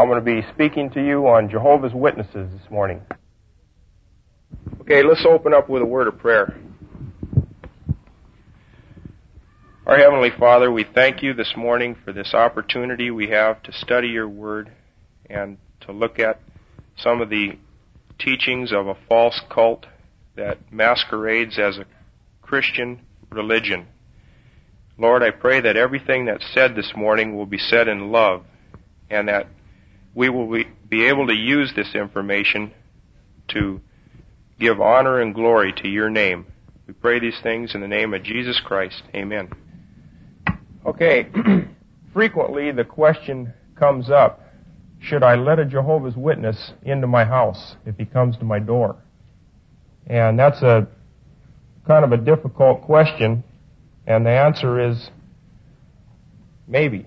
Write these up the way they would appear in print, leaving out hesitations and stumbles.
I'm going to be speaking to you on Jehovah's Witnesses this morning. Okay, let's open up with a word of prayer. Our Heavenly Father, we thank you this morning for this opportunity we have to study your word and to look at some of the teachings of a false cult that masquerades as a Christian religion. Lord, I pray that everything that's said this morning will be said in love, and that we will be able to use this information to give honor and glory to your name. We pray these things in the name of Jesus Christ. Amen. Okay, frequently the question comes up, should I let a Jehovah's Witness into my house if he comes to my door? And that's a kind of a difficult question, and the answer is maybe.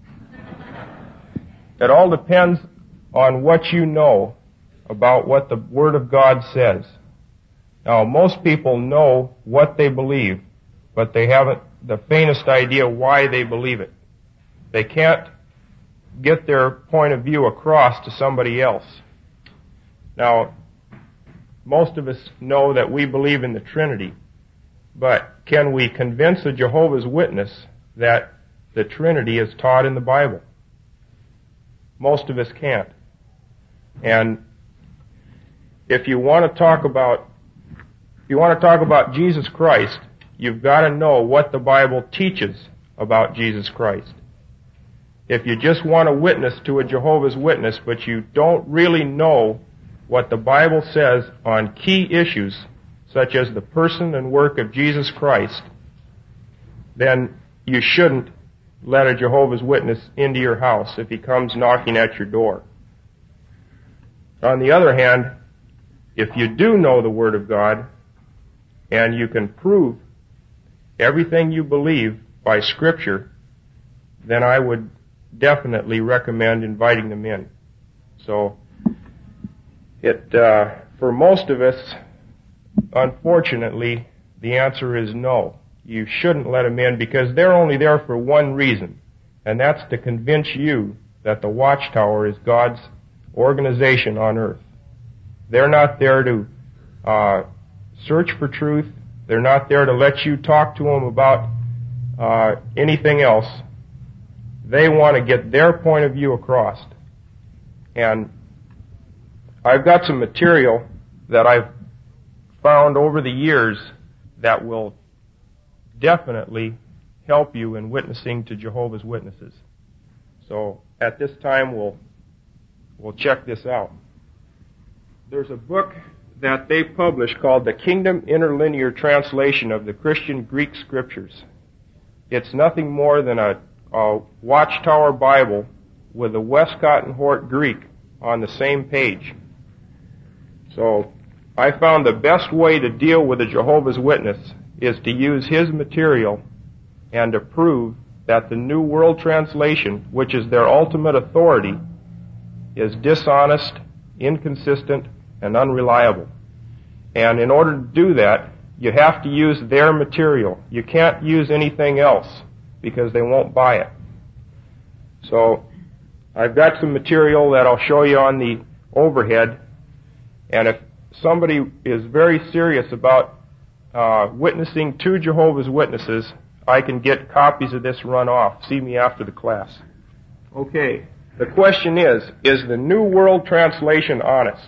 It all depends on what you know about what the Word of God says. Now, most people know what they believe, but they haven't the faintest idea why they believe it. They can't get their point of view across to somebody else. Now, most of us know that we believe in the Trinity, but can we convince a Jehovah's Witness that the Trinity is taught in the Bible? Most of us can't. And if you want to talk about Jesus Christ, you've got to know what the Bible teaches about Jesus Christ. If you just want to witness to a Jehovah's Witness, but you don't really know what the Bible says on key issues, such as the person and work of Jesus Christ, then you shouldn't let a Jehovah's Witness into your house if he comes knocking at your door. On the other hand, if you do know the Word of God, and you can prove everything you believe by Scripture, then I would definitely recommend inviting them in. So, for most of us, unfortunately, the answer is no. You shouldn't let them in because they're only there for one reason, and that's to convince you that the Watchtower is God's organization on earth. They're not there to search for truth. They're not there to let you talk to them about anything else. They want to get their point of view across. And I've got some material that I've found over the years that will definitely help you in witnessing to Jehovah's Witnesses. So at this time we'll check this out. There's a book that they published called The Kingdom Interlinear Translation of the Christian Greek Scriptures. It's nothing more than a Watchtower Bible with the Westcott and Hort Greek on the same page. So I found the best way to deal with a Jehovah's Witness is to use his material and to prove that the New World Translation, which is their ultimate authority, is dishonest, inconsistent, and unreliable. And in order to do that, you have to use their material. You can't use anything else because they won't buy it. So I've got some material that I'll show you on the overhead, and if somebody is very serious about witnessing to Jehovah's Witnesses, I can get copies of this run off. See me after the class. Okay, the question is the New World Translation honest?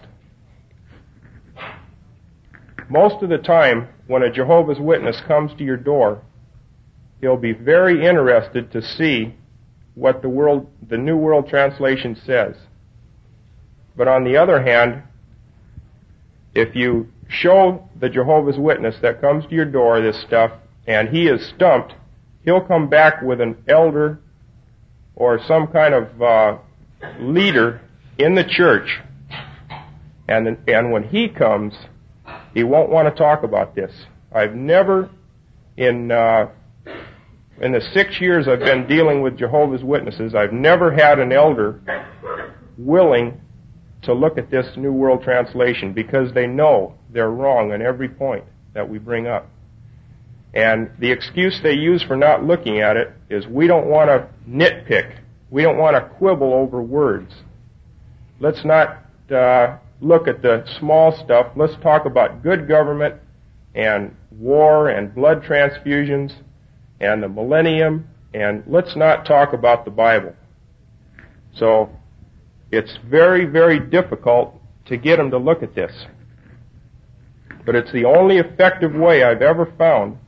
Most of the time, when a Jehovah's Witness comes to your door, he'll be very interested to see what the New World Translation says. But on the other hand, if you show the Jehovah's Witness that comes to your door this stuff, and he is stumped, he'll come back with an elder or some kind of leader in the church, and when he comes, he won't want to talk about this. I've never, in the 6 years I've been dealing with Jehovah's Witnesses, I've never had an elder willing to look at this New World Translation because they know they're wrong on every point that we bring up. And the excuse they use for not looking at it is we don't want to nitpick. We don't want to quibble over words. let's not look at the small stuff. Let's talk about good government and war and blood transfusions and the millennium, and let's not talk about the Bible. So it's very, very difficult to get them to look at this. But it's the only effective way I've ever found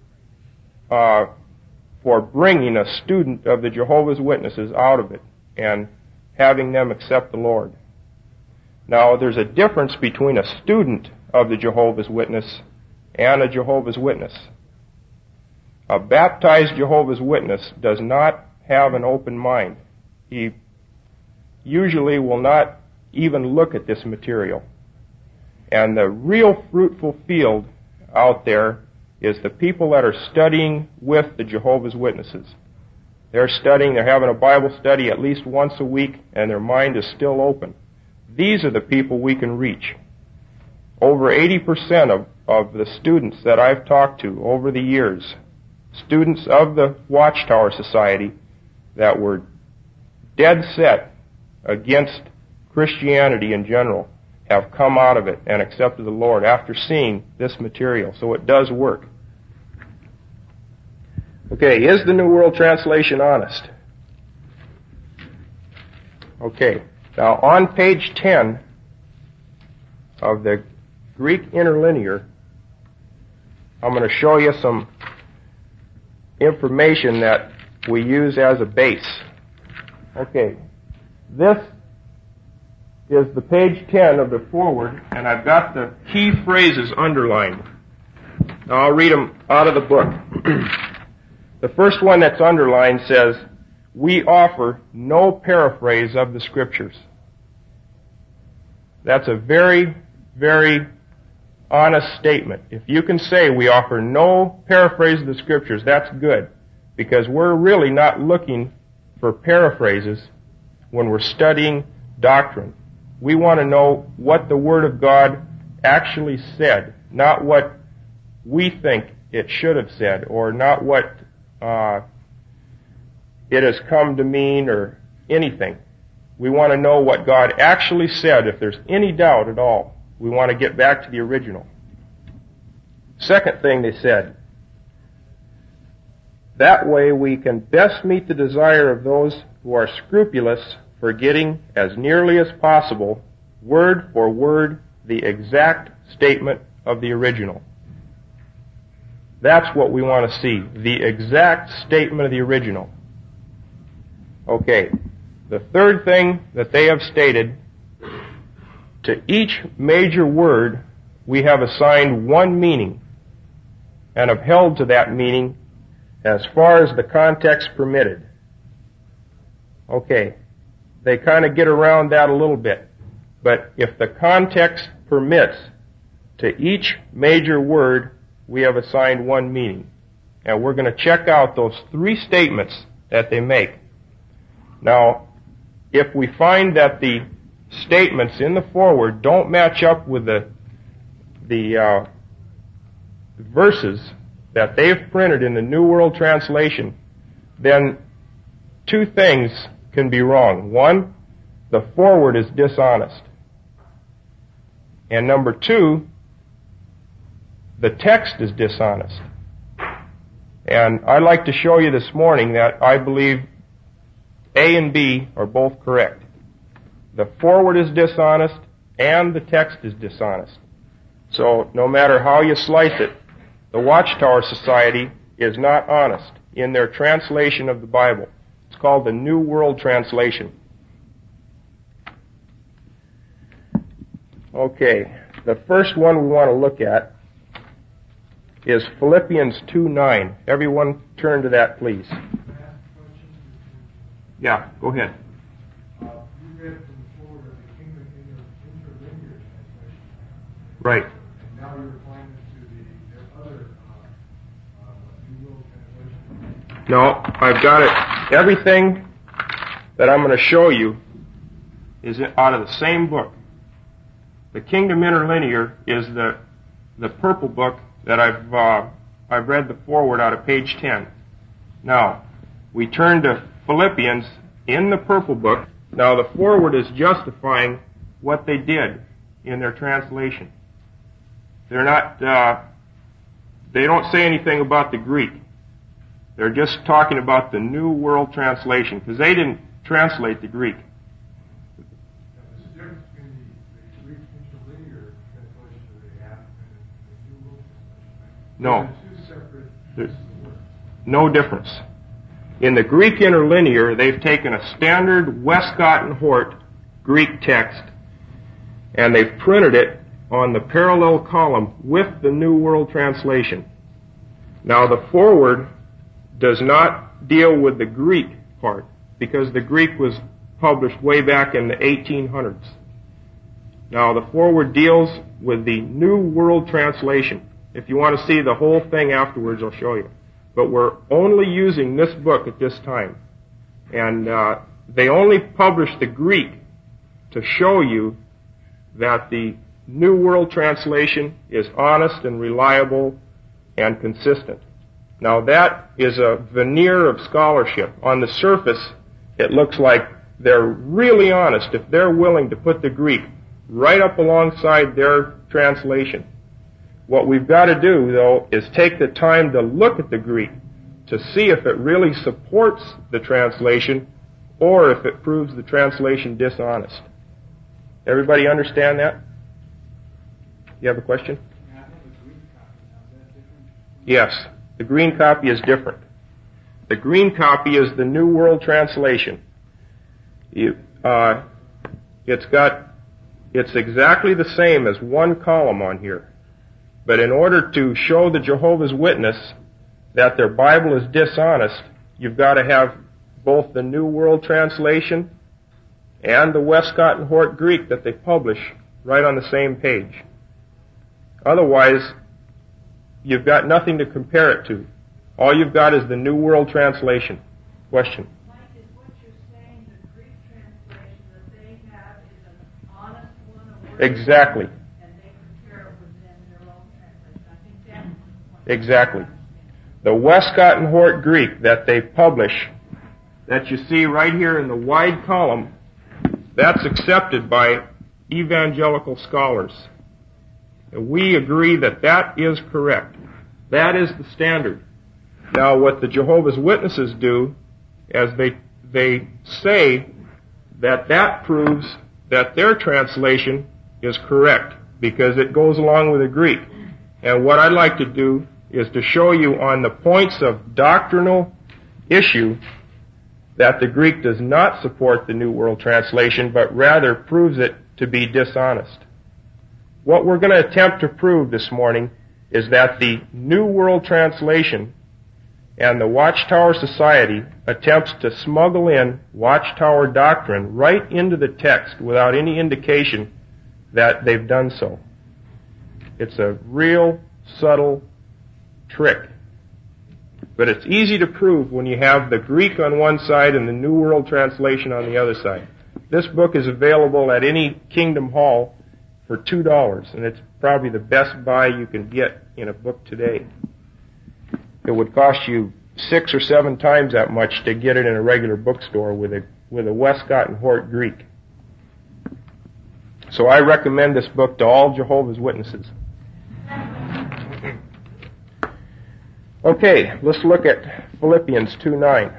for bringing a student of the Jehovah's Witnesses out of it and having them accept the Lord. Now, there's a difference between a student of the Jehovah's Witness and a Jehovah's Witness. A baptized Jehovah's Witness does not have an open mind. He usually will not even look at this material. And the real fruitful field out there is the people that are studying with the Jehovah's Witnesses. They're studying, they're having a Bible study at least once a week, and their mind is still open. These are the people we can reach. Over 80% of the students that I've talked to over the years, students of the Watchtower Society that were dead set against Christianity in general, have come out of it and accepted the Lord after seeing this material. So it does work. Okay, is the New World Translation honest? Okay, now on page 10 of the Greek Interlinear, I'm going to show you some information that we use as a base. Okay, this is the page 10 of the foreword, and I've got the key phrases underlined. Now I'll read them out of the book. The first one that's underlined says, "We offer no paraphrase of the Scriptures." That's a very, very honest statement. If you can say we offer no paraphrase of the Scriptures, that's good, because we're really not looking for paraphrases when we're studying doctrine. We want to know what the Word of God actually said, not what we think it should have said, or not what it has come to mean, or anything. We want to know what God actually said. If there's any doubt at all, we want to get back to the original. Second thing they said, that way we can best meet the desire of those who are scrupulous for getting as nearly as possible, word for word, the exact statement of the original. That's what we want to see, the exact statement of the original. Okay, the third thing that they have stated, to each major word we have assigned one meaning and have held to that meaning as far as the context permitted. Okay, they kind of get around that a little bit. But if the context permits, to each major word we have assigned one meaning. And we're going to check out those three statements that they make. Now, if we find that the statements in the foreword don't match up with the verses that they've printed in the New World Translation, then two things can be wrong. One, the foreword is dishonest. And number two, the text is dishonest. And I'd like to show you this morning that I believe A and B are both correct. The foreword is dishonest and the text is dishonest. So no matter how you slice it, the Watchtower Society is not honest in their translation of the Bible. It's called the New World Translation. Okay, the first one we want to look at is Philippians 2:9. Everyone turn to that, please. Yeah, go ahead. You read from the forward of the Kingdom Interlinear translation. Right. And now you're applying it to the other New World Translation. No, I've got it. Everything that I'm going to show you is out of the same book. The Kingdom Interlinear is the purple book that I've read the foreword out of page 10. Now, we turn to Philippians in the purple book. Now, the foreword is justifying what they did in their translation. They're not, they don't say anything about the Greek. They're just talking about the New World Translation, because they didn't translate the Greek. There's a difference between the Greek interlinear translation that they have and the New World Translation, right? No. They're two separate There's pieces of work. no difference. In the Greek interlinear, they've taken a standard Westcott and Hort Greek text, and they've printed it on the parallel column with the New World Translation. Now, the foreword does not deal with the Greek part, because the Greek was published way back in the 1800s. Now, the foreword deals with the New World Translation. If you want to see the whole thing afterwards, I'll show you. But we're only using this book at this time. And they only published the Greek to show you that the New World Translation is honest and reliable and consistent. Now, that is a veneer of scholarship. On the surface, it looks like they're really honest if they're willing to put the Greek right up alongside their translation. What we've got to do, though, is take the time to look at the Greek to see if it really supports the translation or if it proves the translation dishonest. Everybody understand that? You have a question? Yeah, I have a green copy now. Is that different? Yes. The green copy is different. The green copy is the New World Translation. It's exactly the same as one column on here. But in order to show the Jehovah's Witness that their Bible is dishonest, you've got to have both the New World Translation and the Westcott and Hort Greek that they publish right on the same page. Otherwise, you've got nothing to compare it to. All you've got is the New World Translation. Question? Mike, is what you're saying the Greek translation that they have is an honest one? Exactly. And they compare it within their own translation. I think that's the point. Exactly. The Westcott and Hort Greek that they publish, that you see right here in the wide column, that's accepted by evangelical scholars. And we agree that that is correct. That is the standard. Now, what the Jehovah's Witnesses do, as they say that proves that their translation is correct, because it goes along with the Greek. And what I'd like to do is to show you on the points of doctrinal issue that the Greek does not support the New World Translation, but rather proves it to be dishonest. What we're going to attempt to prove this morning is that the New World Translation and the Watchtower Society attempts to smuggle in Watchtower doctrine right into the text without any indication that they've done so. It's a real subtle trick. But it's easy to prove when you have the Greek on one side and the New World Translation on the other side. This book is available at any Kingdom Hall for $2, and it's probably the best buy you can get in a book today. It would cost you 6 or 7 times that much to get it in a regular bookstore with a Westcott and Hort Greek. So I recommend this book to all Jehovah's Witnesses. Okay, let's look at Philippians 2:9.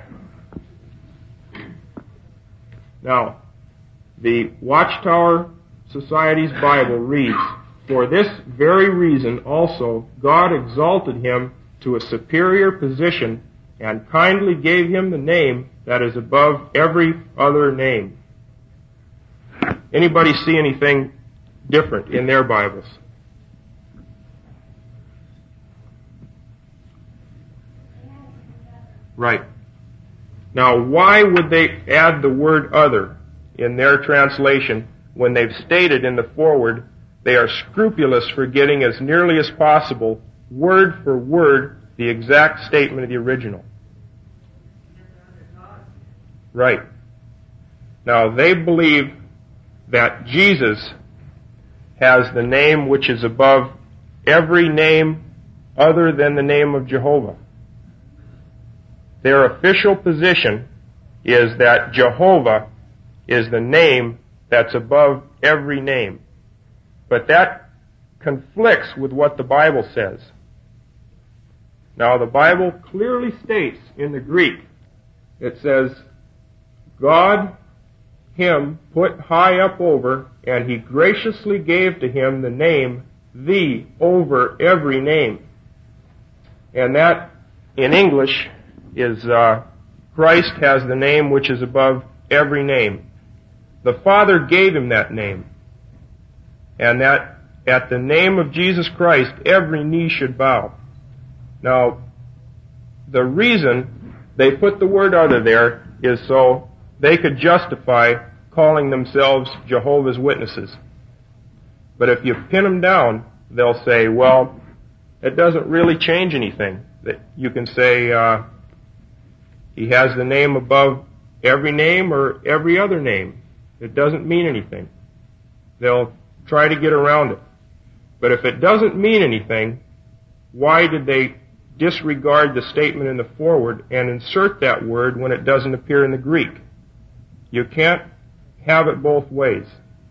Now, the Watchtower Society's Bible reads, "For this very reason also God exalted him to a superior position and kindly gave him the name that is above every other name." Anybody see anything different in their Bibles? Right. Now, why would they add the word other in their translation when they've stated in the foreword they are scrupulous for getting as nearly as possible, word for word, the exact statement of the original? Right. Now, they believe that Jesus has the name which is above every name other than the name of Jehovah. Their official position is that Jehovah is the name that's above every name. But that conflicts with what the Bible says. Now, the Bible clearly states in the Greek, it says, God, him, put high up over, and he graciously gave to him the name, the, over every name. And that, in English, is Christ has the name which is above every name. The Father gave him that name. And that at the name of Jesus Christ, every knee should bow. Now, the reason they put the word other there is so they could justify calling themselves Jehovah's Witnesses. But if you pin them down, they'll say, well, it doesn't really change anything. That you can say he has the name above every name or every other name. It doesn't mean anything. They'll try to get around it. But if it doesn't mean anything, why did they disregard the statement in the foreword and insert that word when it doesn't appear in the Greek? You can't have it both ways.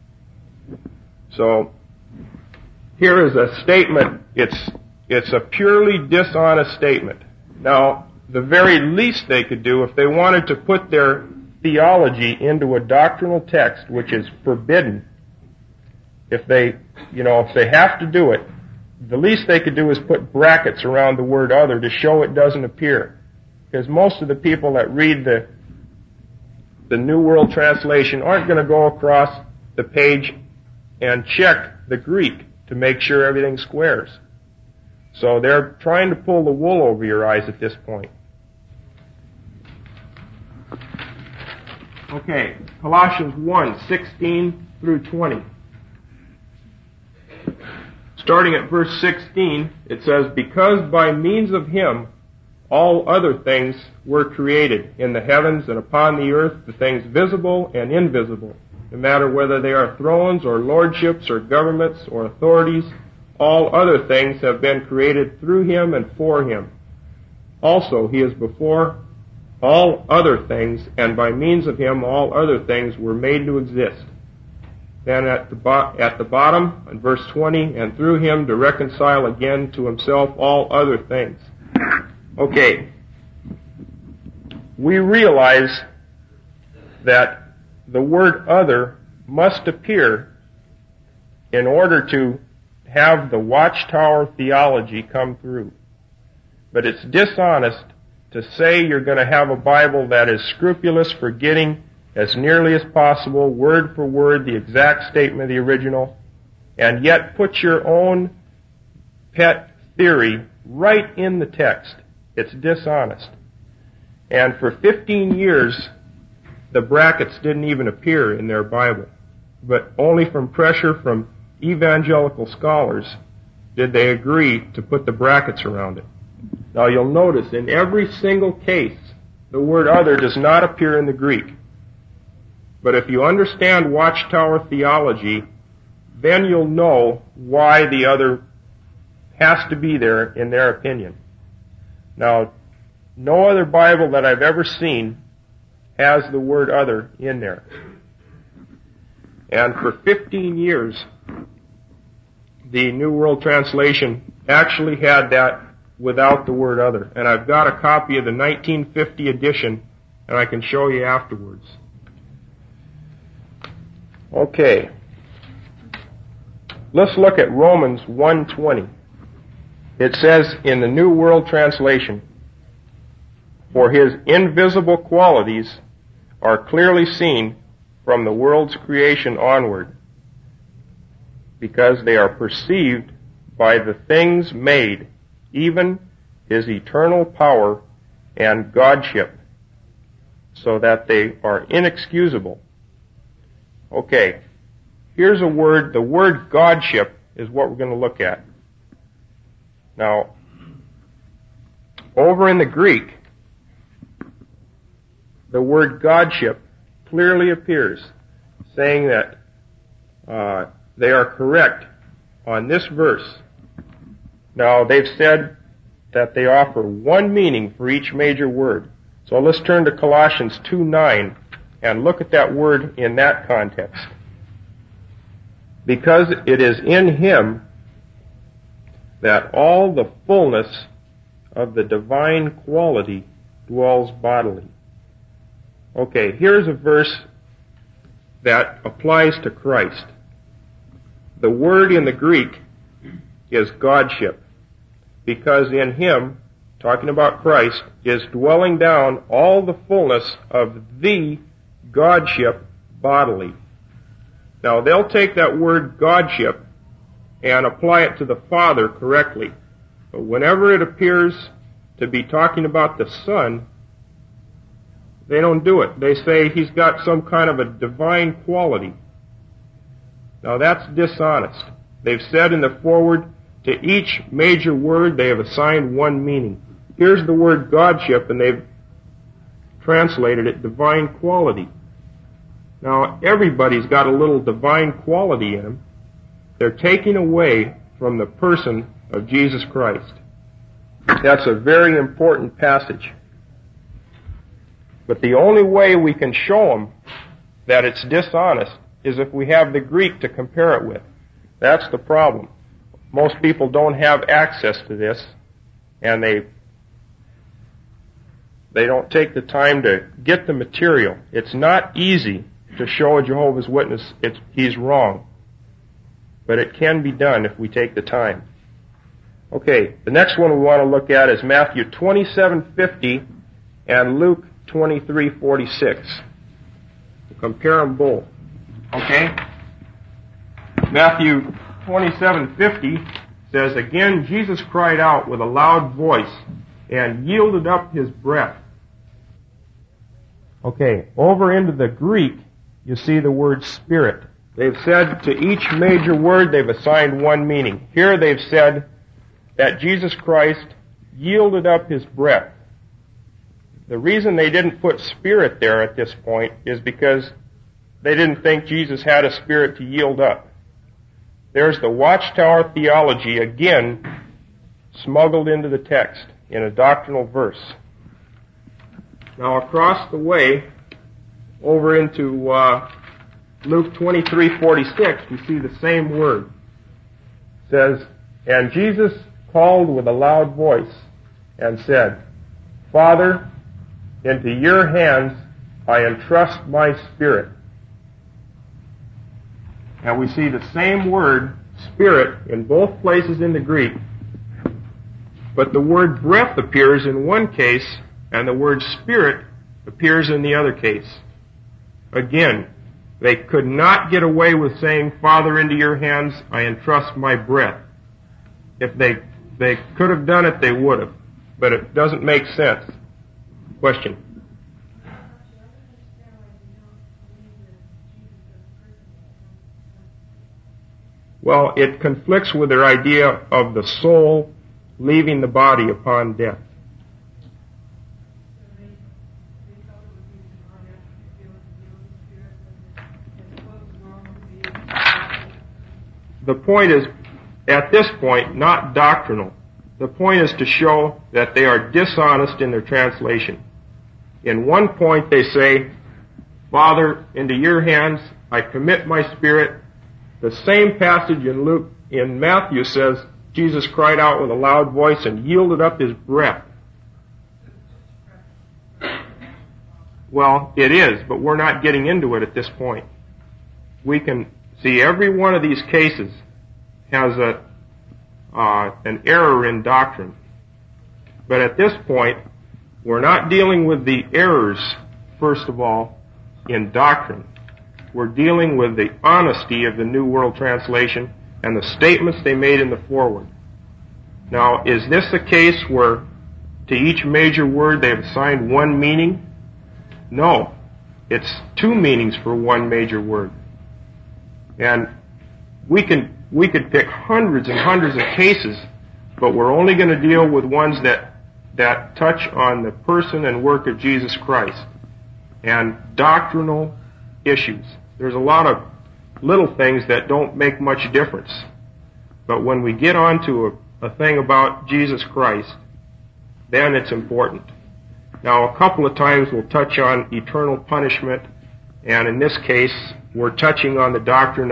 So, here is a statement. It's a purely dishonest statement. Now, the very least they could do, if they wanted to put their theology into a doctrinal text, which is forbidden, if they have to do it, the least they could do is put brackets around the word other to show it doesn't appear. Because most of the people that read the New World Translation aren't going to go across the page and check the Greek to make sure everything squares. So they're trying to pull the wool over your eyes at this point. Okay, Colossians 1:16 through 20. Starting at verse 16, it says, because by means of him all other things were created in the heavens and upon the earth, the things visible and invisible, no matter whether they are thrones or lordships or governments or authorities, all other things have been created through him and for him. Also, he is before all other things, and by means of him all other things were made to exist. Then at the bottom, in verse 20, and through him to reconcile again to himself all other things. Okay. We realize that the word other must appear in order to have the Watchtower theology come through. But it's dishonest to say you're going to have a Bible that is scrupulous for getting as nearly as possible, word for word, the exact statement of the original, and yet put your own pet theory right in the text. It's dishonest. And for 15 years, the brackets didn't even appear in their Bible. But only from pressure from evangelical scholars did they agree to put the brackets around it. Now you'll notice in every single case, the word other does not appear in the Greek. But if you understand Watchtower theology, then you'll know why the other has to be there in their opinion. Now, no other Bible that I've ever seen has the word other in there. And for 15 years, the New World Translation actually had that without the word other. And I've got a copy of the 1950 edition, and I can show you afterwards. Okay. Let's look at Romans 1:20. It says in the New World Translation, for his invisible qualities are clearly seen from the world's creation onward, because they are perceived by the things made, even his eternal power and Godship, so that they are inexcusable. Okay, here's a word. The word Godship is what we're going to look at. Now, over in the Greek, the word Godship clearly appears, saying that they are correct on this verse. Now, they've said that they offer one meaning for each major word. So let's turn to Colossians 2:9 and look at that word in that context. because it is in him that all the fullness of the divine quality dwells bodily. Okay, here's a verse that applies to Christ. The word in the Greek is Godship, because in him, talking about Christ, is dwelling down all the fullness of the Godship bodily. Now, they'll take that word Godship and apply it to the Father correctly. But whenever it appears to be talking about the Son, they don't do it. They say he's got some kind of a divine quality. Now, that's dishonest. They've said in the foreword, to each major word they have assigned one meaning. Here's the word Godship, and they've translated it divine quality. Now, everybody's got a little divine quality in them. They're taking away from the person of Jesus Christ. That's a very important passage. But the only way we can show them that it's dishonest is if we have the Greek to compare it with. That's the problem. Most people don't have access to this, and they don't take the time to get the material. It's not easy to show a Jehovah's Witness he's wrong, but it can be done if we take the time. Okay, the next one we want to look at is Matthew 27:50 and Luke 23:46. We'll compare them both. Okay? Matthew 27:50 says, "Again Jesus cried out with a loud voice and yielded up his breath." Okay, over into the Greek, you see the word spirit. They've said to each major word they've assigned one meaning. Here they've said that Jesus Christ yielded up his breath. The reason they didn't put spirit there at this point is because they didn't think Jesus had a spirit to yield up. There's the Watchtower theology again smuggled into the text in a doctrinal verse. Now across the way, over into Luke 23:46, we see the same word. It says, "And Jesus called with a loud voice and said, Father, into your hands I entrust my spirit." And we see the same word, spirit, in both places in the Greek. But the word breath appears in one case, and the word spirit appears in the other case. Again, they could not get away with saying, Father, into your hands I entrust my breath. If they could have done it, they would have. But it doesn't make sense. Question? Well, it conflicts with their idea of the soul leaving the body upon death. The point is, at this point, not doctrinal. The point is to show that they are dishonest in their translation. In one point they say, Father, into your hands I commit my spirit. The same passage in Matthew says, Jesus cried out with a loud voice and yielded up his breath. Well, it is, but we're not getting into it at this point. We can see every one of these cases has an error in doctrine. But at this point, we're not dealing with the errors, first of all, in doctrine. We're dealing with the honesty of the New World Translation and the statements they made in the foreword. Now, is this a case where to each major word they have assigned one meaning? No. It's two meanings for one major word. And we could pick hundreds and hundreds of cases, but we're only going to deal with ones that touch on the person and work of Jesus Christ and doctrinal issues. There's a lot of little things that don't make much difference. But when we get on to a thing about Jesus Christ, then it's important. Now, a couple of times we'll touch on eternal punishment, and in this case, we're touching on the doctrine of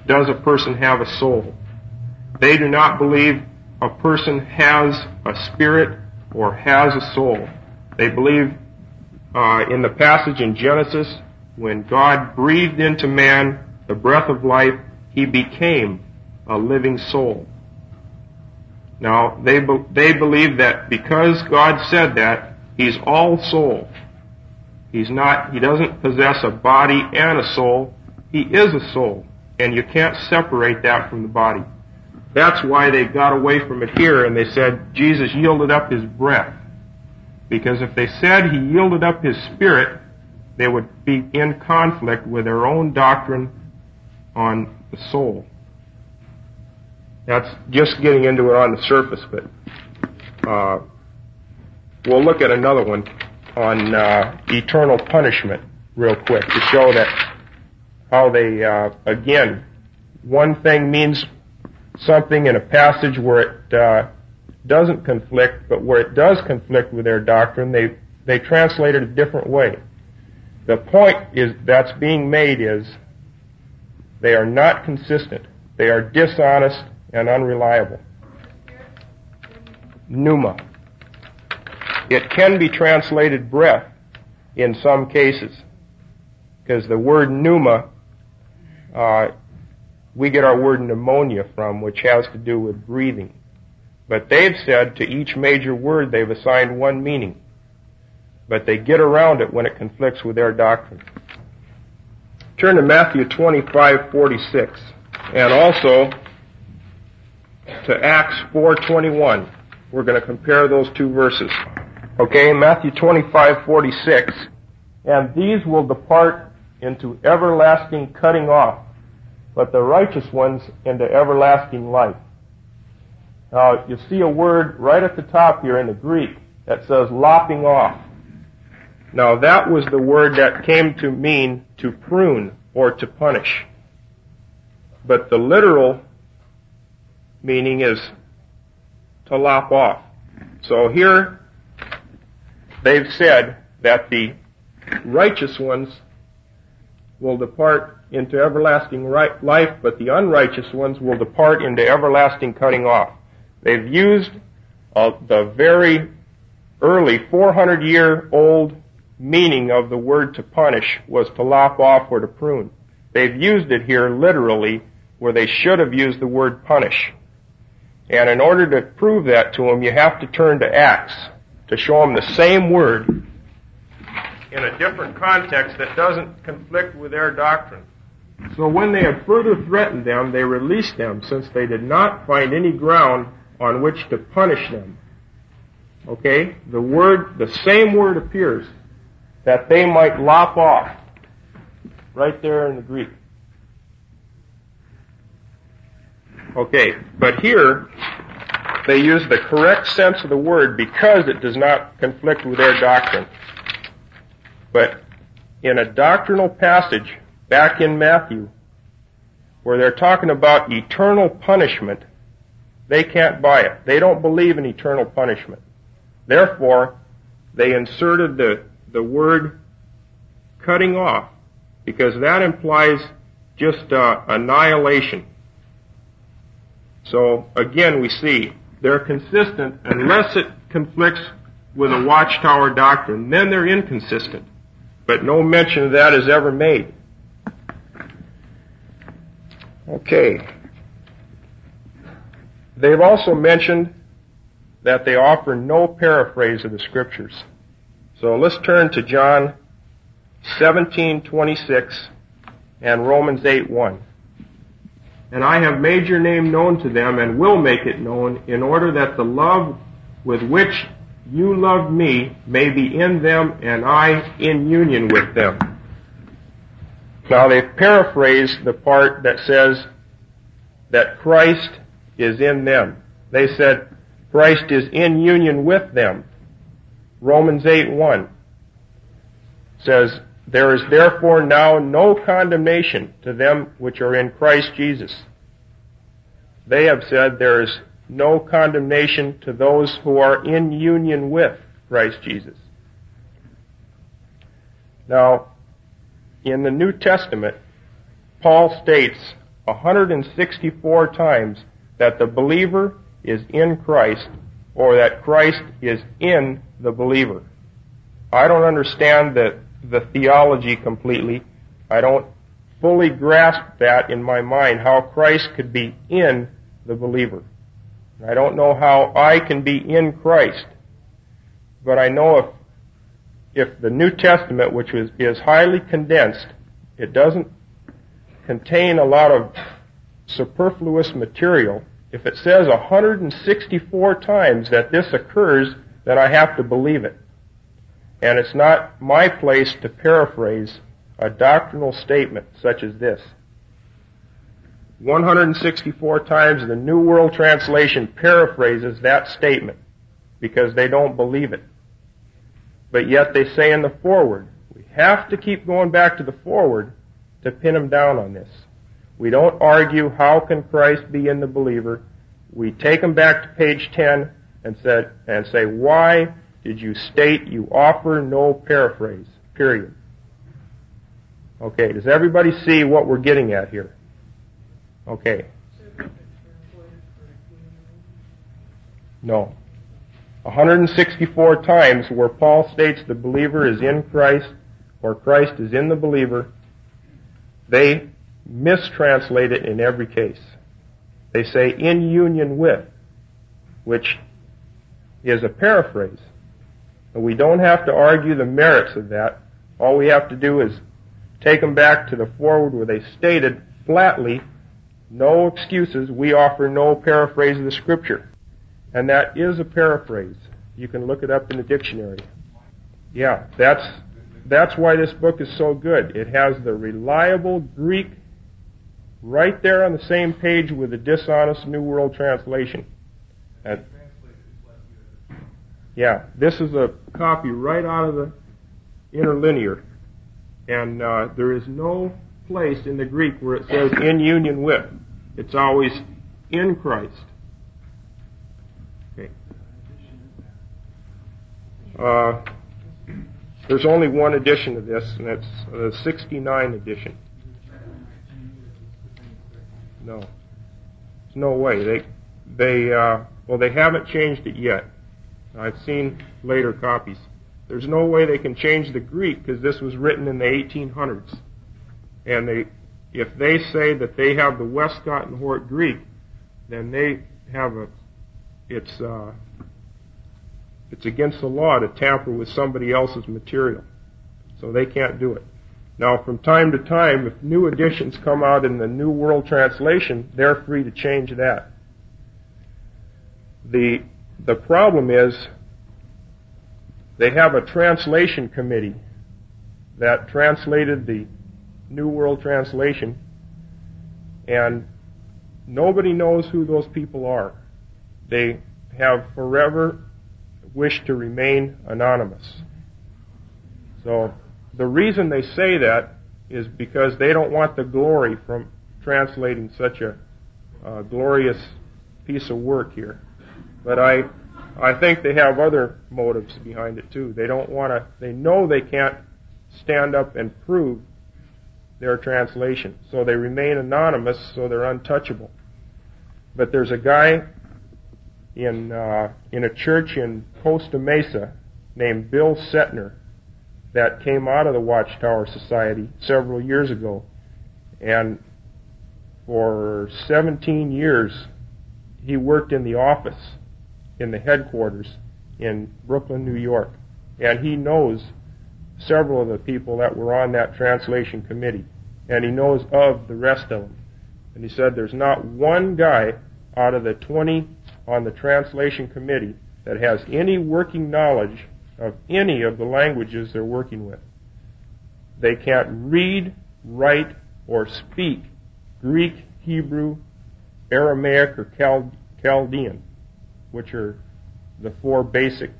does a person have a soul. They do not believe a person has a spirit or has a soul. They believe in the passage in Genesis, when God breathed into man the breath of life, he became a living soul. Now, they believe that because God said that, he's all soul. He doesn't possess a body and a soul. He is a soul, and you can't separate that from the body. That's why they got away from it here, and they said Jesus yielded up his breath. Because if they said he yielded up his spirit, they would be in conflict with their own doctrine on the soul. That's just getting into it on the surface, but we'll look at another one on eternal punishment real quick to show that how they, again, one thing means something in a passage where it doesn't conflict, but where it does conflict with their doctrine, they translate it a different way. The point that's being made is they are not consistent. They are dishonest and unreliable. Pneuma. It can be translated breath in some cases, because the word pneuma, we get our word pneumonia from, which has to do with breathing. But they've said to each major word they've assigned one meaning. But they get around it when it conflicts with their doctrine. Turn to Matthew 25:46, and also to Acts 4:21. We're going to compare those two verses. Okay, Matthew 25:46, and these will depart into everlasting cutting off, but the righteous ones into everlasting life. Now, you see a word right at the top here in the Greek that says lopping off. Now, that was the word that came to mean to prune or to punish. But the literal meaning is to lop off. So here, they've said that the righteous ones will depart into everlasting life, but the unrighteous ones will depart into everlasting cutting off. They've used the very early 400-year-old meaning of the word to punish was to lop off or to prune. They've used it here literally where they should have used the word punish. And in order to prove that to them, you have to turn to Acts to show them the same word in a different context that doesn't conflict with their doctrine. So when they had further threatened them, they released them, since they did not find any ground on which to punish them. Okay? The same word appears, that they might lop off, right there in the Greek. Okay, but here, they use the correct sense of the word because it does not conflict with their doctrine. But in a doctrinal passage back in Matthew, where they're talking about eternal punishment, they can't buy it. They don't believe in eternal punishment. Therefore, they inserted the word cutting off, because that implies just annihilation. So, again, we see they're consistent unless it conflicts with a Watchtower doctrine. Then they're inconsistent. But no mention of that is ever made. Okay. They've also mentioned that they offer no paraphrase of the Scriptures. So let's turn to John 17:26 and Romans 8:1. And I have made your name known to them and will make it known, in order that the love with which you loved me may be in them and I in union with them. Now they've paraphrased the part that says that Christ is in them. They said Christ is in union with them. Romans 8:1 says, there is therefore now no condemnation to them which are in Christ Jesus. They have said there is no condemnation to those who are in union with Christ Jesus. Now, in the New Testament, Paul states, 164 times that the believer is in Christ, or that Christ is in the believer. I don't understand the theology completely. I don't fully grasp that in my mind, how Christ could be in the believer. I don't know how I can be in Christ. But I know if the New Testament, which is highly condensed, it doesn't contain a lot of superfluous material. If it says 164 times that this occurs, then I have to believe it. And it's not my place to paraphrase a doctrinal statement such as this. 164 times the New World Translation paraphrases that statement because they don't believe it. But yet they say in the foreword, we have to keep going back to the foreword to pin them down on this. We don't argue how can Christ be in the believer. We take them back to page 10 and say, why did you state you offer no paraphrase? Period. Okay, does everybody see what we're getting at here? Okay. No. 164 times where Paul states the believer is in Christ or Christ is in the believer, they mistranslate it in every case. They say in union with, which is a paraphrase. And we don't have to argue the merits of that. All we have to do is take them back to the foreword where they stated flatly, no excuses, we offer no paraphrase of the Scripture. And that is a paraphrase. You can look it up in the dictionary. Yeah, that's why this book is so good. It has the reliable Greek right there on the same page with the dishonest New World Translation. Yeah, this is a copy right out of the interlinear. And there is no place in the Greek where it says in union with. It's always in Christ. Okay. There's only one edition of this, and it's the 69 edition. No. There's no way. They haven't changed it yet. I've seen later copies. There's no way they can change the Greek because this was written in the 1800s. And if they say that they have the Westcott and Hort Greek, then they have it's against the law to tamper with somebody else's material. So they can't do it. Now, from time to time, if new editions come out in the New World Translation, they're free to change that. The problem is they have a translation committee that translated the New World Translation, and nobody knows who those people are. They have forever wished to remain anonymous. So the reason they say that is because they don't want the glory from translating such a glorious piece of work here. But I think they have other motives behind it too. They don't want to. They know they can't stand up and prove their translation, so they remain anonymous, so they're untouchable. But there's a guy in a church in Costa Mesa named Bill Setner that came out of the Watchtower Society several years ago, and for 17 years he worked in the office in the headquarters in Brooklyn, New York, and he knows several of the people that were on that translation committee, and he knows of the rest of them. And he said there's not one guy out of the 20 on the translation committee that has any working knowledge of any of the languages they're working with. They can't read, write, or speak Greek, Hebrew, Aramaic, or Chaldean, which are the four basic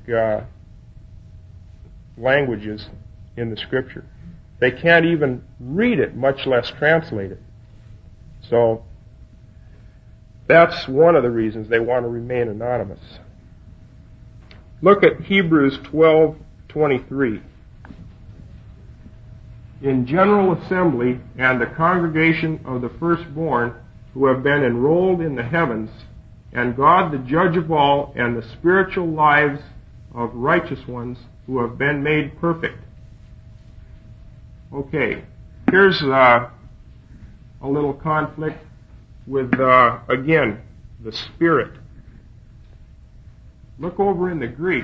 languages in the Scripture. They can't even read it, much less translate it. So that's one of the reasons they want to remain anonymous. Look at Hebrews 12:23. in general assembly and the congregation of the firstborn who have been enrolled in the heavens, and God the judge of all, and the spiritual lives of righteous ones who have been made perfect. Okay, here's a little conflict with, again, the Spirit. Look over in the Greek,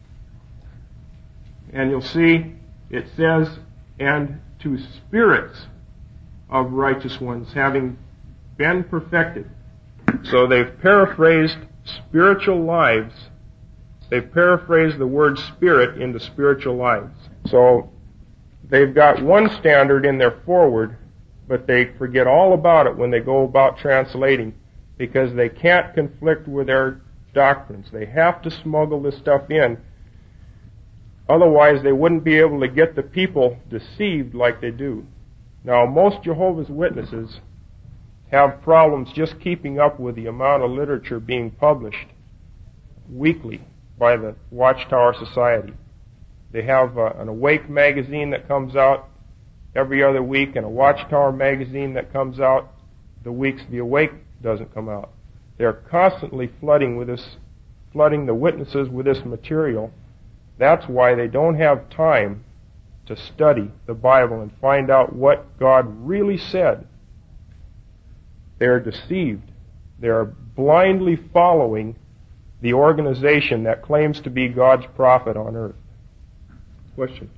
and you'll see it says, and to spirits of righteous ones having been perfected. So they've paraphrased spiritual lives. They've paraphrased the word spirit into spiritual lives. So they've got one standard in their forward, but they forget all about it when they go about translating, because they can't conflict with their doctrines. They have to smuggle this stuff in. Otherwise, they wouldn't be able to get the people deceived like they do. Now, most Jehovah's Witnesses have problems just keeping up with the amount of literature being published weekly by the Watchtower Society. They have an Awake magazine that comes out every other week, and a Watchtower magazine that comes out the weeks the Awake doesn't come out. They're constantly flooding the witnesses with this material. That's why they don't have time to study the Bible and find out what God really said. They're deceived. They're blindly following the organization that claims to be God's prophet on earth. Question?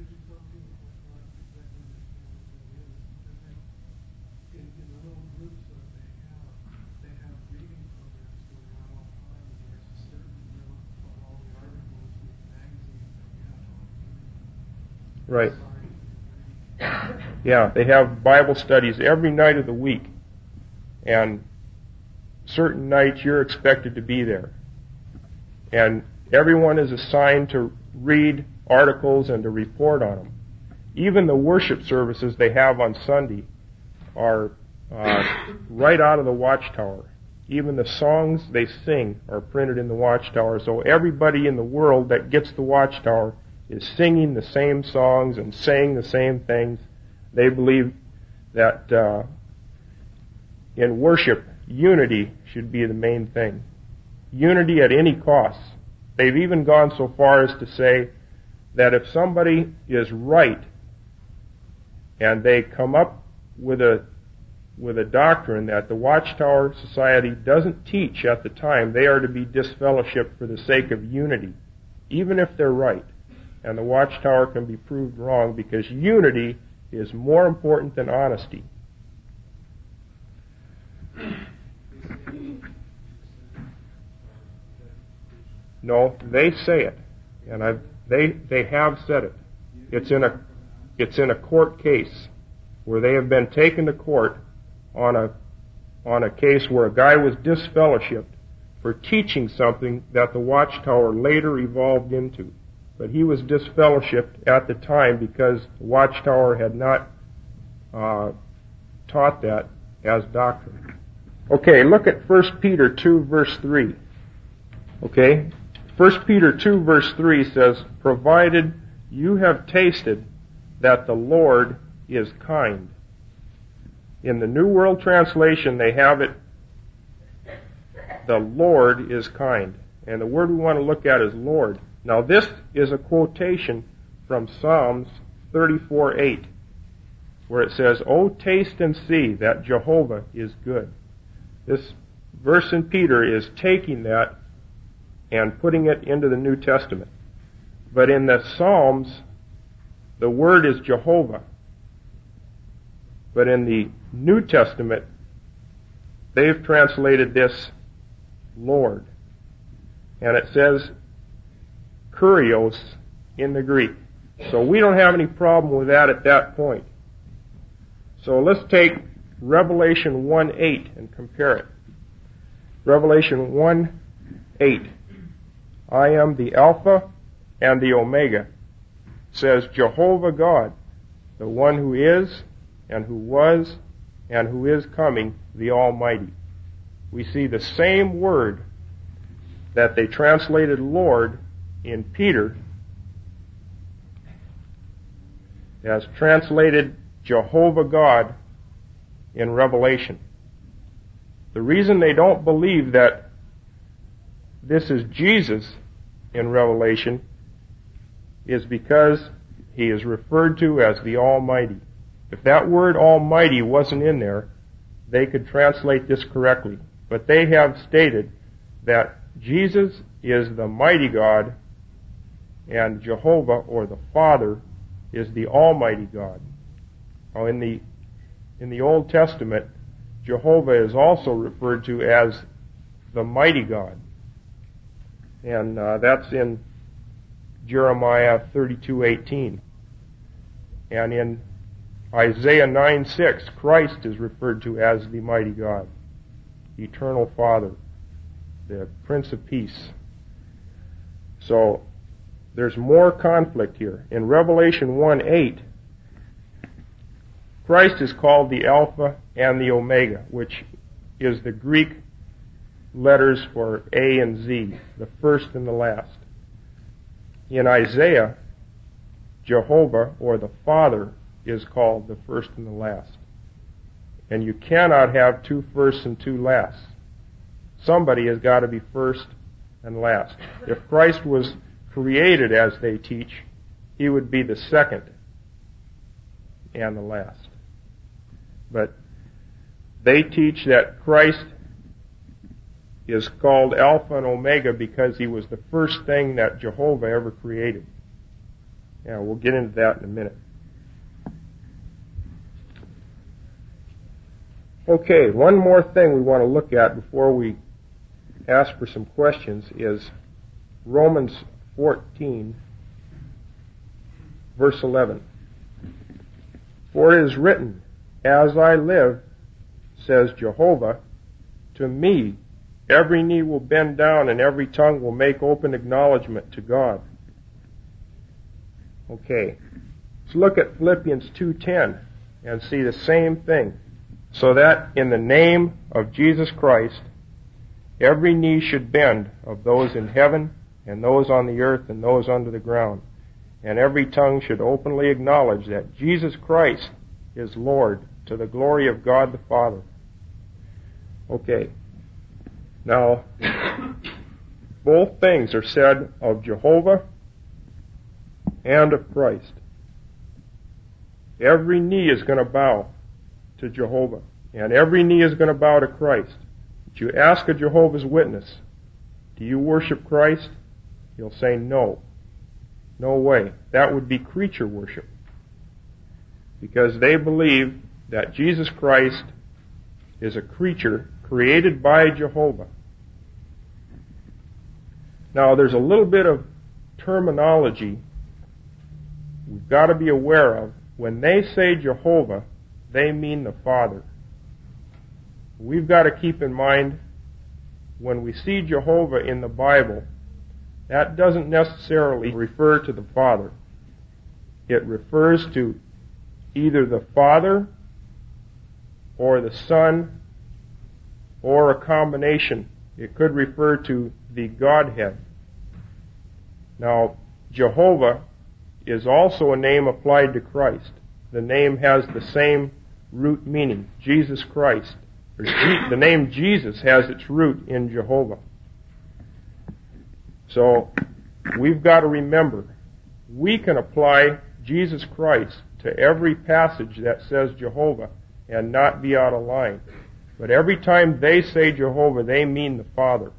Right. Yeah, they have Bible studies every night of the week. And certain nights you're expected to be there. And everyone is assigned to read articles and to report on them. Even the worship services they have on Sunday are right out of the Watchtower. Even the songs they sing are printed in the Watchtower. So everybody in the world that gets the Watchtower is singing the same songs and saying the same things. They believe that in worship, unity should be the main thing. Unity at any cost. They've even gone so far as to say that if somebody is right and they come up with a doctrine that the Watchtower Society doesn't teach at the time, they are to be disfellowshipped for the sake of unity, even if they're right. And the Watchtower can be proved wrong, because unity is more important than honesty. No, they say it, and they have said it. It's in a court case where they have been taken to court on a case where a guy was disfellowshipped for teaching something that the Watchtower later evolved into. But he was disfellowshipped at the time because the Watchtower had not taught that as doctrine. Okay, look at 1 Peter 2, verse 3. Okay? 1 Peter 2, verse 3 says, provided you have tasted that the Lord is kind. In the New World Translation, they have it, the Lord is kind. And the word we want to look at is Lord. Now this is a quotation from Psalms 34:8, where it says, "O taste and see that Jehovah is good." This verse in Peter is taking that and putting it into the New Testament. But in the Psalms, the word is Jehovah. But in the New Testament, they've translated this Lord. And it says Kurios in the Greek. So we don't have any problem with that at that point. So let's take Revelation 1:8 and compare it. Revelation 1:8. I am the Alpha and the Omega, says Jehovah God, the one who is and who was and who is coming, the Almighty. We see the same word that they translated Lord in Peter as translated Jehovah God in Revelation. The reason they don't believe that this is Jesus in Revelation is because he is referred to as the Almighty. If that word Almighty wasn't in there, they could translate this correctly. But they have stated that Jesus is the mighty God and Jehovah, or the Father, is the Almighty God. Now in the Old Testament, Jehovah is also referred to as the mighty God. And that's in Jeremiah 32:18. And in Isaiah 9:6, Christ is referred to as the mighty God, eternal Father, the Prince of Peace. So there's more conflict here. In Revelation 1:8, Christ is called the Alpha and the Omega, which is the Greek letters for A and Z, the first and the last. In Isaiah, Jehovah, or the Father, is called the first and the last. And you cannot have two firsts and two lasts. Somebody has got to be first and last. If Christ was created as they teach, he would be the second and the last. But they teach that Christ is called Alpha and Omega because he was the first thing that Jehovah ever created. Yeah, we'll get into that in a minute. Okay, one more thing we want to look at before we ask for some questions is Romans 14, verse 11. For it is written, as I live, says Jehovah, to me every knee will bend down and every tongue will make open acknowledgement to God. Okay, let's look at Philippians 2:10 and see the same thing. So that in the name of Jesus Christ, every knee should bend, of those in heaven and those on the earth and those under the ground, and every tongue should openly acknowledge that Jesus Christ is Lord, to the glory of God the Father. Okay, now both things are said of Jehovah and of Christ. Every knee is going to bow to Jehovah, and every knee is going to bow to Christ. But you ask a Jehovah's Witness, do you worship Christ? He'll say no. No way. That would be creature worship. Because they believe that Jesus Christ is a creature created by Jehovah. Now, there's a little bit of terminology we've got to be aware of. When they say Jehovah, they mean the Father. We've got to keep in mind, when we see Jehovah in the Bible, that doesn't necessarily refer to the Father. It refers to either the Father or the Son or a combination. It could refer to the Godhead. Now, Jehovah is also a name applied to Christ. The name has the same root meaning, Jesus Christ. The name Jesus has its root in Jehovah. So, we've got to remember, we can apply Jesus Christ to every passage that says Jehovah and not be out of line. But every time they say Jehovah, they mean the Father.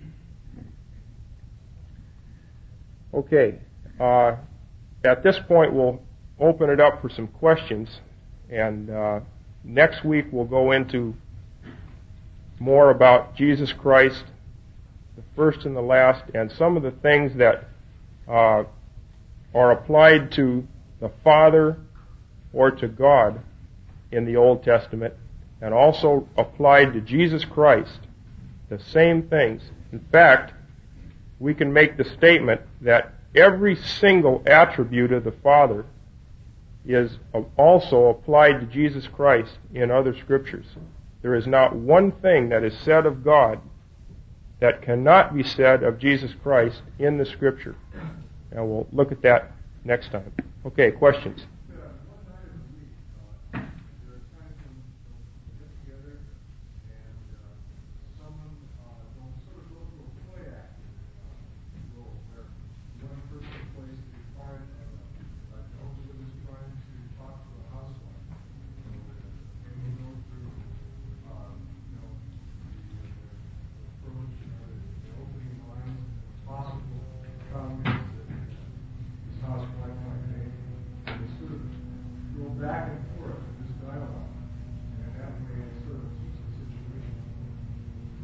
Okay, at this point we'll open it up for some questions, and next week we'll go into more about Jesus Christ, the first and the last, and some of the things that are applied to the Father or to God in the Old Testament, and also applied to Jesus Christ. The same things. In fact, we can make the statement that every single attribute of the Father is also applied to Jesus Christ in other scriptures. There is not one thing that is said of God that cannot be said of Jesus Christ in the scripture. And we'll look at that next time. Okay, questions?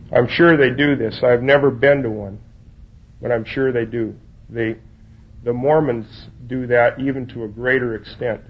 I'm sure they do this. I've never been to one, but I'm sure they do. The Mormons do that even to a greater extent.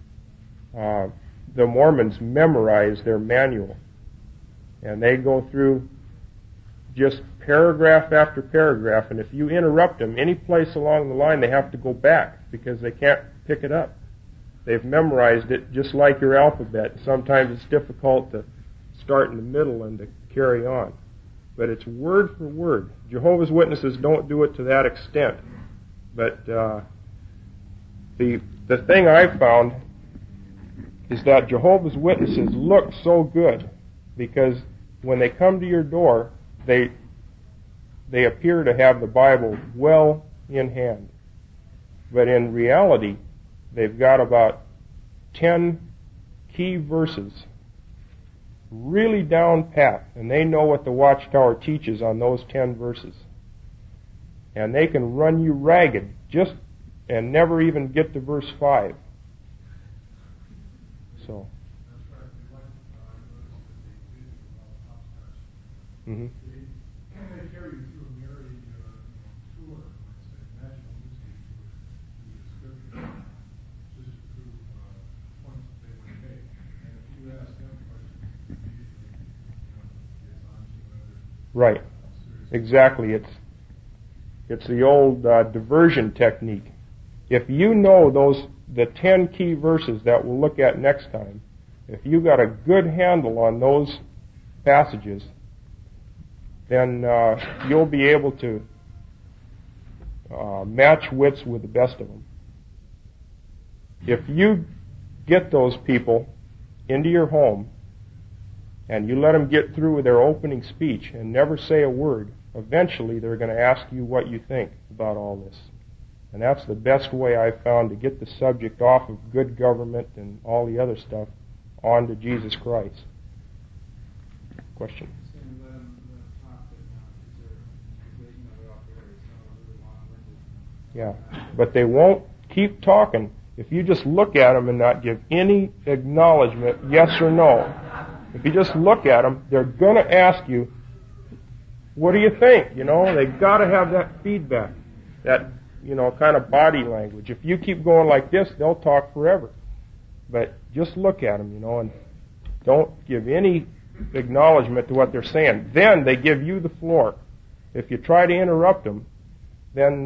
The Mormons memorize their manual, and they go through just paragraph after paragraph, and if you interrupt them any place along the line, they have to go back because they can't pick it up. They've memorized it just like your alphabet. Sometimes it's difficult to start in the middle and to carry on. But it's word for word. Jehovah's Witnesses don't do it to that extent. But the thing I've found is that Jehovah's Witnesses look so good because when they come to your door, they appear to have the Bible well in hand. But in reality, they've got about 10 key verses really down pat, and they know what the Watchtower teaches on those 10 verses. And they can run you ragged and never even get to verse 5. So. Mm-hmm. They carry you through a merry tour, let's say, national history tour through the scripture, just to prove points that they want to make. And if you ask them questions, immediately, it's on to another. Right. Exactly. It's the old diversion technique. If you know the 10 key verses that we'll look at next time, if you got a good handle on those passages, then you'll be able to match wits with the best of them. If you get those people into your home and you let them get through with their opening speech and never say a word, eventually they're going to ask you what you think about all this. And that's the best way I've found to get the subject off of good government and all the other stuff onto Jesus Christ. Question? Yeah, but they won't keep talking if you just look at them and not give any acknowledgement, yes or no. If you just look at them, they're going to ask you, what do you think? They've got to have that feedback, that, kind of body language. If you keep going like this, they'll talk forever. But just look at them, and don't give any acknowledgement to what they're saying. Then they give you the floor. If you try to interrupt them, then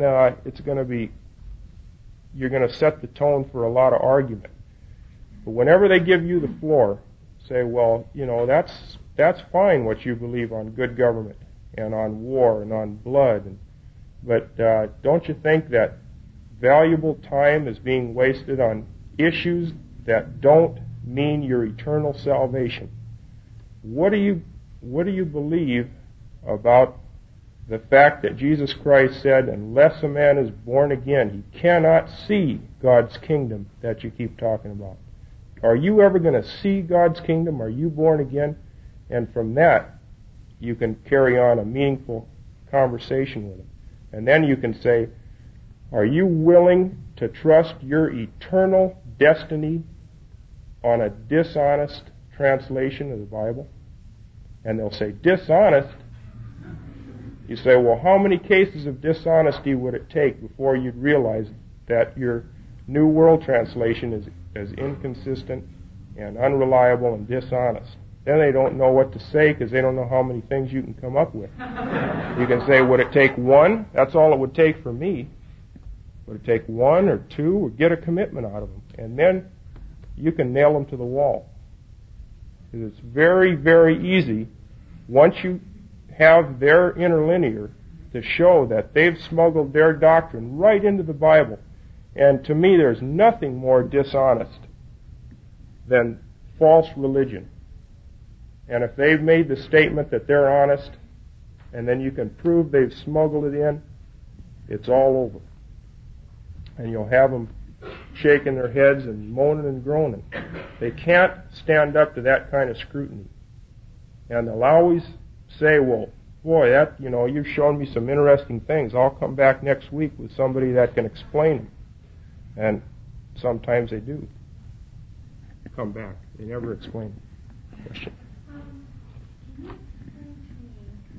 you're going to set the tone for a lot of argument. But whenever they give you the floor, say, well, that's fine what you believe on good government and on war and on blood. But don't you think that valuable time is being wasted on issues that don't mean your eternal salvation? What do you believe about the fact that Jesus Christ said, unless a man is born again, he cannot see God's kingdom that you keep talking about? Are you ever going to see God's kingdom? Are you born again? And from that, you can carry on a meaningful conversation with him. And then you can say, are you willing to trust your eternal destiny on a dishonest translation of the Bible? And they'll say, dishonest? You say, well, how many cases of dishonesty would it take before you'd realize that your New World Translation is as inconsistent and unreliable and dishonest? Then they don't know what to say because they don't know how many things you can come up with. You can say, would it take one? That's all it would take for me. Would it take one or two? Or get a commitment out of them. And then you can nail them to the wall. Because it's very, very easy, once you have their interlinear, to show that they've smuggled their doctrine right into the Bible. And to me, there's nothing more dishonest than false religion. And if they've made the statement that they're honest, and then you can prove they've smuggled it in, it's all over. And you'll have them shaking their heads and moaning and groaning. They can't stand up to that kind of scrutiny. And they'll always say, well, boy, you've shown me some interesting things. I'll come back next week with somebody that can explain them. And sometimes they do come back. They never explain them. Question? Can you explain to me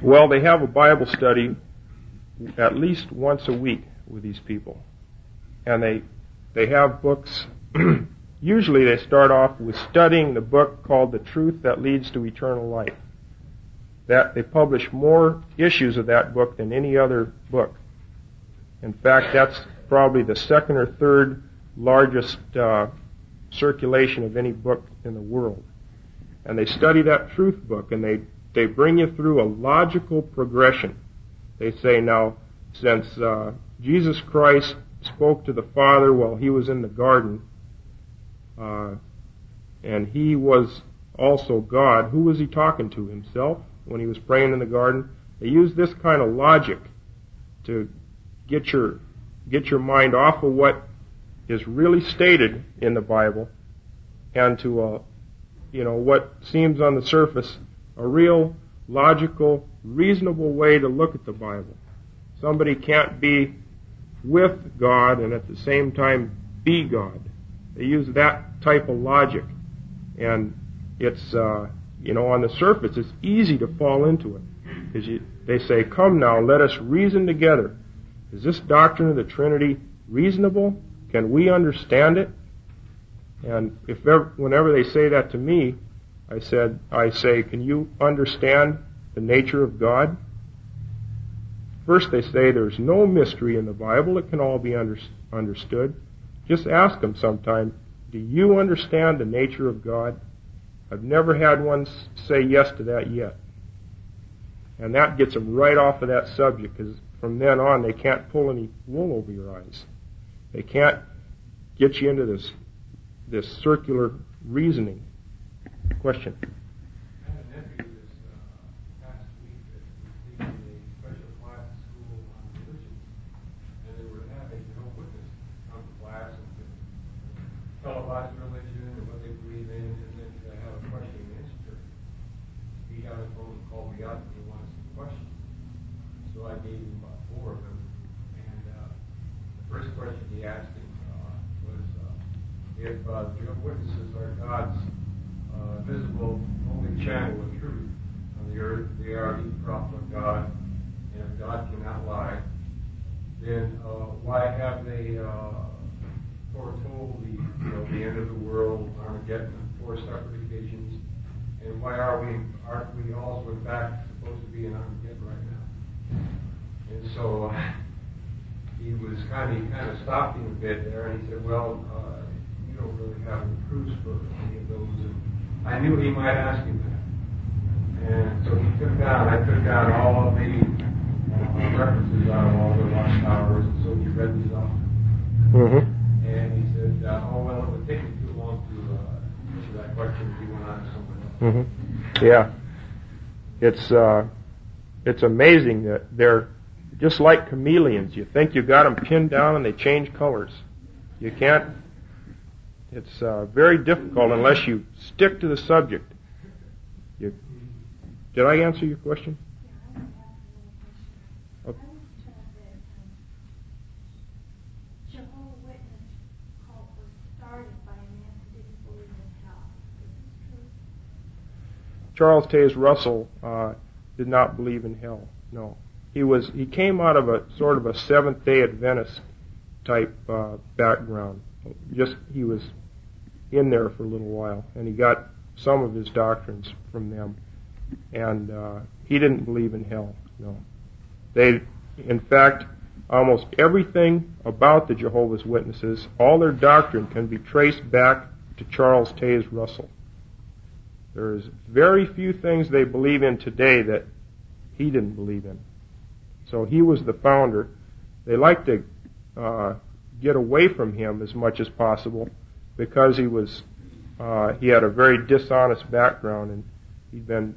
Well, they have a Bible study at least once a week with these people. And they have books. Usually they start off with studying the book called The Truth That Leads to Eternal Life. That they publish more issues of that book than any other book. In fact, that's probably the second or third largest circulation of any book in the world. And they study that truth book, and they bring you through a logical progression. They say, now, since Jesus Christ spoke to the Father while he was in the garden, and he was also God, who was he talking to? Himself when he was praying in the garden? They use this kind of logic to get your mind off of what is really stated in the Bible and to what seems on the surface a real logical, reasonable way to look at the Bible. Somebody can't be with God and at the same time be God. They use that type of logic, and it's on the surface it's easy to fall into it, because they say, "Come now, let us reason together. Is this doctrine of the Trinity reasonable? Can we understand it?" And whenever they say that to me, I say, "Can you understand the nature of God?" First they say there's no mystery in the Bible. It can all be understood. Just ask them sometime, do you understand the nature of God? I've never had one say yes to that yet. And that gets them right off of that subject, because from then on they can't pull any wool over your eyes. They can't get you into this circular reasoning. Question? I had a nephew this past week that was taking a special class at school on religion, and they were having no witness come to class and tell about their religion and what they believe in, and then I have a question and answer. He got a phone and called me up and he wanted some questions. So I gave him about 4 of them, and the first question he asked him was if Jehovah's Witnesses are God's visible only channel of truth on the earth, they are the prophet of God, and if God cannot lie, then why have they foretold the end of the world, Armageddon, on 4 separate occasions, and why aren't we also in fact supposed to be in Armageddon right now? And so he kind of stopped him a bit there, and he said, "Well, you don't really have any proofs for any of those." And I knew he might ask him that. And so I took down all of the references out of all the watchtowers, and so he read these off. Mm-hmm. And he said, well, it would take me too long to answer that question if he went on to someone else. Mm-hmm. Yeah. It's amazing that they're just like chameleons. You think you got them pinned down and they change colors. You can't. It's very difficult unless you stick to the subject. Did I answer your question? Yeah, I want to ask another question. Okay. I was told that Jehovah's Witness cult was started by a man who didn't believe in hell. Is this true? Charles Taze Russell did not believe in hell. No, he came out of a sort of a Seventh-day Adventist type background. He was in there for a little while, and he got some of his doctrines from them. And he didn't believe in hell. No, in fact, almost everything about the Jehovah's Witnesses, all their doctrine can be traced back to Charles Taze Russell. There's very few things they believe in today that he didn't believe in. So he was the founder. They like to get away from him as much as possible because he had a very dishonest background, and he'd been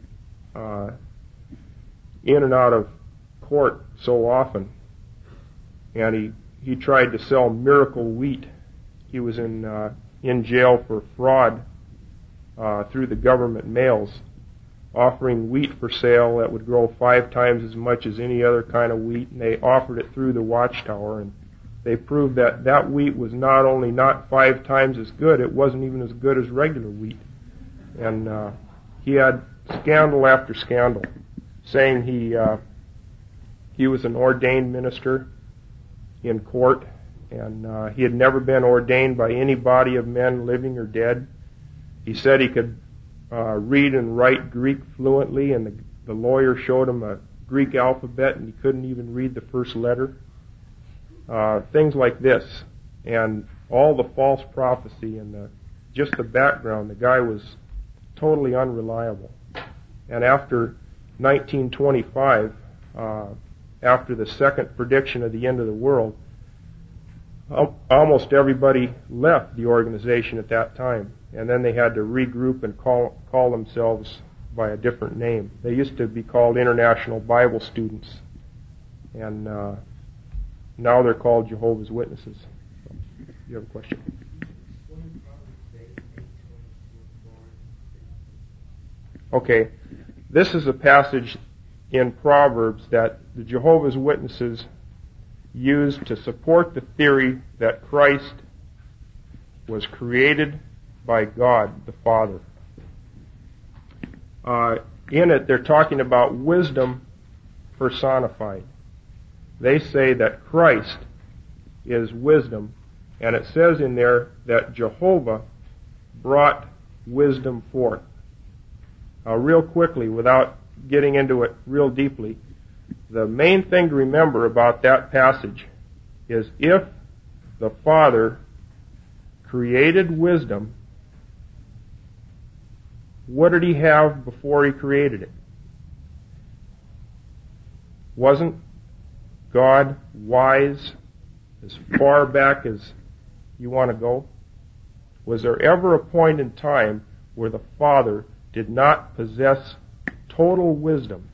in and out of court so often. And he tried to sell miracle wheat. He was in jail for fraud through the government mails, offering wheat for sale that would grow 5 times as much as any other kind of wheat, and they offered it through the Watchtower, and they proved that wheat was not only not 5 times as good, it wasn't even as good as regular wheat. And he had scandal after scandal. saying he was an ordained minister in court, and he had never been ordained by any body of men, living or dead. He said he could read and write Greek fluently, and the lawyer showed him a Greek alphabet, and he couldn't even read the first letter. Things like this, and all the false prophecy and just the background. The guy was totally unreliable. And after 1925, after the second prediction of the end of the world, almost everybody left the organization at that time, and then they had to regroup and call themselves by a different name. They used to be called International Bible Students, and now they're called Jehovah's Witnesses. You have a question? Okay, this is a passage in Proverbs that the Jehovah's Witnesses used to support the theory that Christ was created by God the Father. In it, they're talking about wisdom personified. They say that Christ is wisdom, and it says in there that Jehovah brought wisdom forth. Real quickly, without getting into it real deeply, the main thing to remember about that passage is if the Father created wisdom, what did he have before he created it? Wasn't God wise as far back as you want to go? Was there ever a point in time where the Father did not possess total wisdom?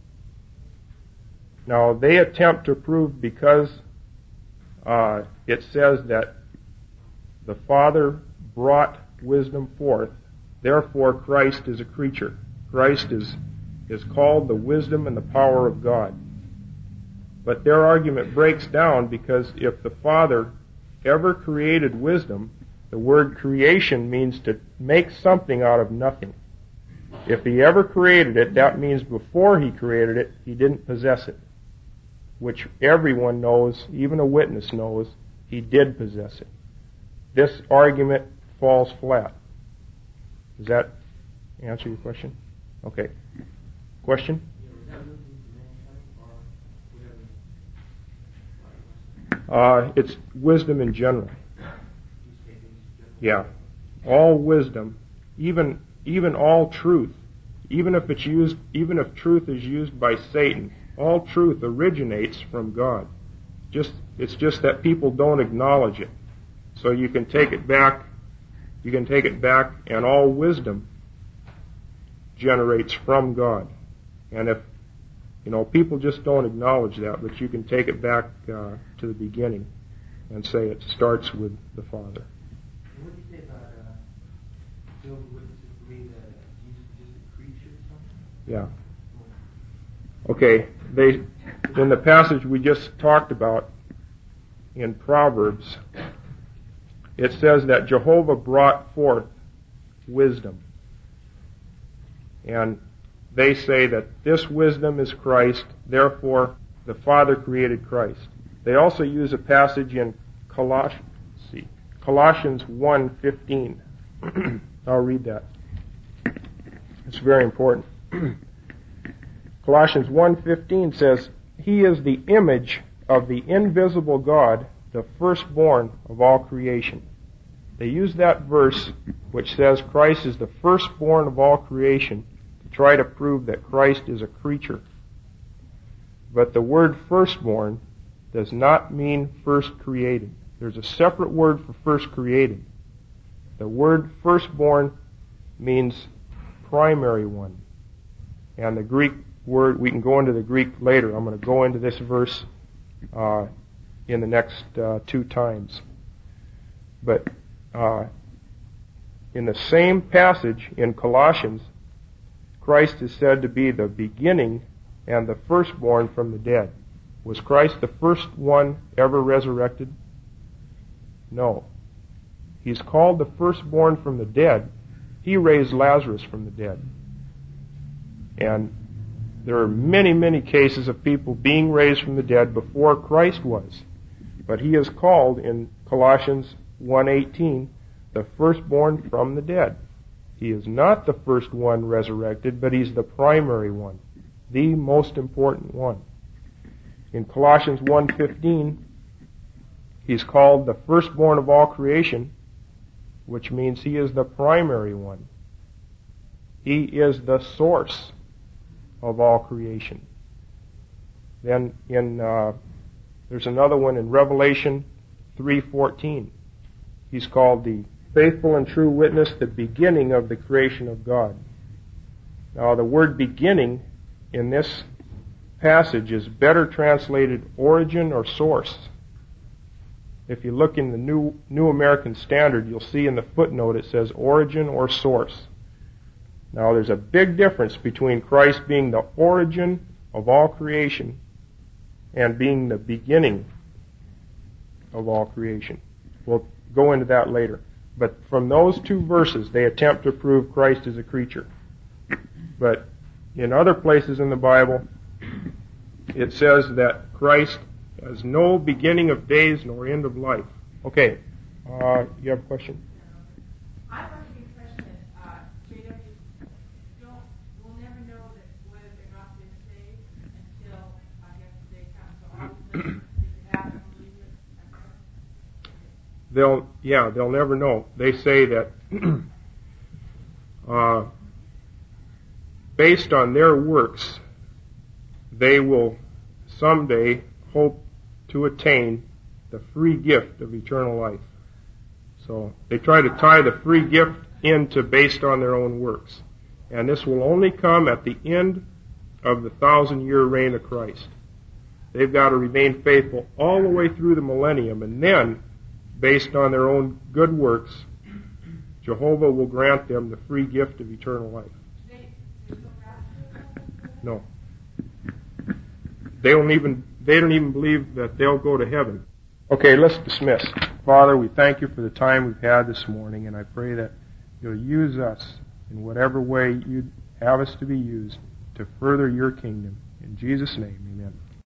Now, they attempt to prove because it says that the Father brought wisdom forth, therefore Christ is a creature. Christ is called the wisdom and the power of God. But their argument breaks down because if the Father ever created wisdom, the word creation means to make something out of nothing. If he ever created it, that means before he created it, he didn't possess it, which everyone knows, even a witness knows, he did possess it. This argument falls flat. Does that answer your question? Okay. Question? It's wisdom in general. Yeah. All wisdom, even all truth, even if truth is used by Satan, all truth originates from God. It's just that people don't acknowledge it. So you can take it back, and all wisdom generates from God. And if people just don't acknowledge that, but you can take it back to the beginning and say it starts with the Father. What do you say about Jehovah's Witnesses believe that Jesus is just a creature or something? Yeah. Okay. In the passage we just talked about in Proverbs, it says that Jehovah brought forth wisdom. And they say that this wisdom is Christ, therefore the Father created Christ. They also use a passage in Colossians 1:15. I'll read that. It's very important. Colossians 1:15 says, "He is the image of the invisible God, the firstborn of all creation." They use that verse, which says Christ is the firstborn of all creation, to try to prove that Christ is a creature. But the word firstborn does not mean first created. There's a separate word for first created. The word firstborn means primary one. And the Greek word, we can go into the Greek later. I'm going to go into this verse in the next 2 times. But in the same passage in Colossians, Christ is said to be the beginning and the firstborn from the dead. Was Christ the first one ever resurrected? No. He's called the firstborn from the dead. He raised Lazarus from the dead. And There are many, many cases of people being raised from the dead before Christ was. But he is called in Colossians 1:18 the firstborn from the dead. He is not the first one resurrected, but he's the primary one, the most important one. In Colossians 1:15, he's called the firstborn of all creation, which means he is the primary one. He is the source of all creation. Then there's another one in Revelation 3:14. He's called the faithful and true witness, the beginning of the creation of God. Now, the word beginning in this passage is better translated origin or source. If you look in the New American Standard, you'll see in the footnote it says origin or source. Now, there's a big difference between Christ being the origin of all creation and being the beginning of all creation. We'll go into that later. But from those two verses, they attempt to prove Christ is a creature. But in other places in the Bible, it says that Christ has no beginning of days nor end of life. Okay, you have a question? I'm under the impression that JW will never know that whether they're not been saved until, I guess, they come to obviously they have to believe it. They'll never know. They say that based on their works, they will someday hope to attain the free gift of eternal life. So they try to tie the free gift into based on their own works. And this will only come at the end of the 1,000-year reign of Christ. They've got to remain faithful all the way through the millennium, and then, based on their own good works, Jehovah will grant them the free gift of eternal life. No. They don't even believe that they'll go to heaven. Okay, let's dismiss. Father, we thank you for the time we've had this morning, and I pray that you'll use us in whatever way you'd have us to be used to further your kingdom. In Jesus' name, amen.